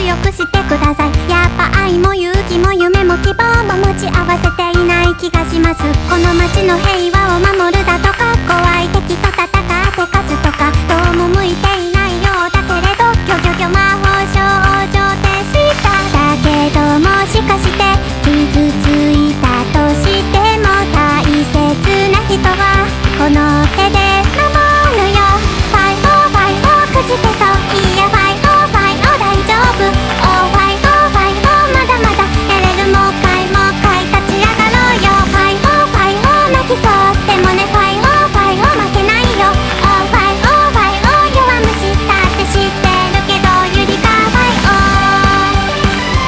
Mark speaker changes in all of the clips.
Speaker 1: よくしてください。やっぱ愛も勇気も夢も希望も持ち合わせていない気がします。この街の平和を守るだとか、怖い敵と戦って勝つとか、どうも向いていないようだけれど、ギョギョギョ魔法少女でしただけど、もしかして傷ついたとしても大切な人はこの手で守るよ。ファイオーファイオーくじけそう、いやファイオーファイオー大丈夫、オーファイオーファイオーまだまだやれる、もう一回立ち上がろうよ。ファイオーファイオー泣きそうでもね、ファイオーファイオー負けないよ。オーファイオーファイオー弱虫だって知ってるけど、ゆりかファイオー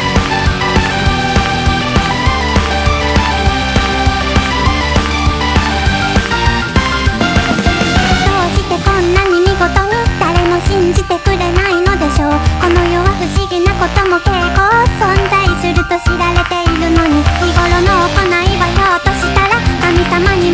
Speaker 1: どうしてこんなに見事に誰も信じてくれないのでしょう。この世は不思議なことも結構存在すると知られているのに、日頃の行いはひょっとしたら神様に